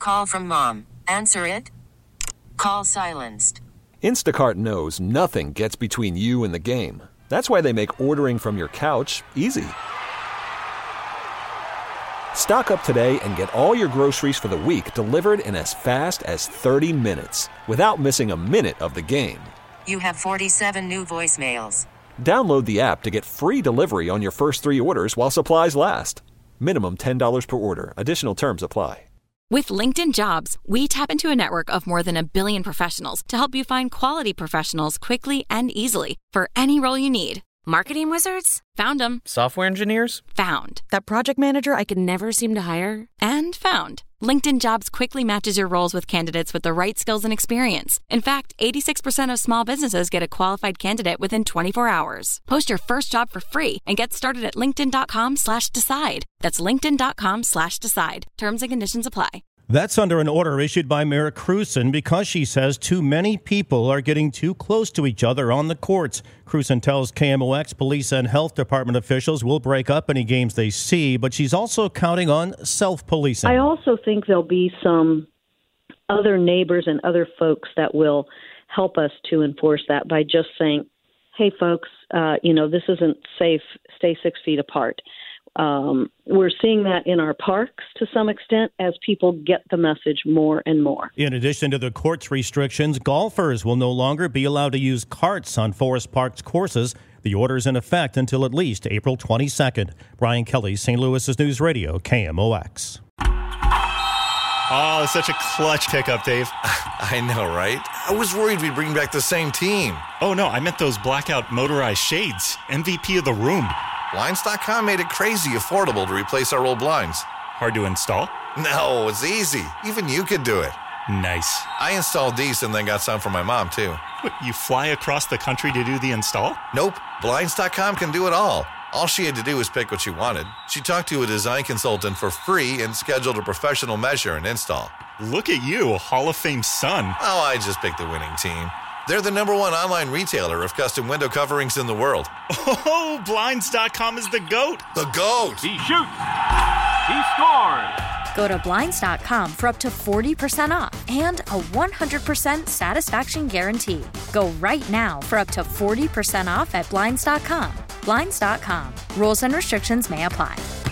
call from mom. Answer it. Call silenced. Instacart knows nothing gets between you and the game. That's why they make ordering from your couch easy. Stock up today and get all your groceries for the week delivered in as fast as 30 minutes without missing a minute of the game. You have 47 new voicemails. Download the app to get free delivery on your first 3 orders while supplies last. Minimum $10 per order. Additional terms apply. With LinkedIn Jobs, we tap into a network of more than 1 billion professionals to help you find quality professionals quickly and easily for any role you need. Marketing wizards? Found them. Software engineers? Found. That project manager I could never seem to hire? And found. LinkedIn Jobs quickly matches your roles with candidates with the right skills and experience. In fact, 86% of small businesses get a qualified candidate within 24 hours. Post your first job for free and get started at linkedin.com/decide. That's linkedin.com/decide. Terms and conditions apply. That's under an order issued by Mayor Crewson because she says too many people are getting too close to each other on the courts. Crewson tells KMOX police and health department officials will break up any games they see, but she's also counting on self-policing. I also think there'll be some other neighbors and other folks that will help us to enforce that by just saying, hey, folks, this isn't safe. Stay 6 feet apart. We're seeing that in our parks to some extent as people get the message more and more. In addition to the court's restrictions, golfers will no longer be allowed to use carts on Forest Park's courses. The order's in effect until at least April 22nd. Brian Kelly, St. Louis's News Radio, KMOX. Oh, it's such a clutch pickup, Dave. I know, right? I was worried we'd bring back the same team. Oh, no, I meant those blackout motorized shades. MVP of the room. Blinds.com made it crazy affordable to replace our old blinds. Hard to install? No, it's easy. Even you could do it. Nice. I installed these and then got some for my mom, too. What, you fly across the country to do the install? Nope. Blinds.com can do it all. All she had to do was pick what she wanted. She talked to a design consultant for free and scheduled a professional measure and install. Look at you, a Hall of Fame son. Oh, I just picked the winning team. They're the #1 online retailer of custom window coverings in the world. Oh, Blinds.com is the GOAT. The GOAT! He shoots. He scores. Go to Blinds.com for up to 40% off and a 100% satisfaction guarantee. Go right now for up to 40% off at Blinds.com. Blinds.com. Rules and restrictions may apply.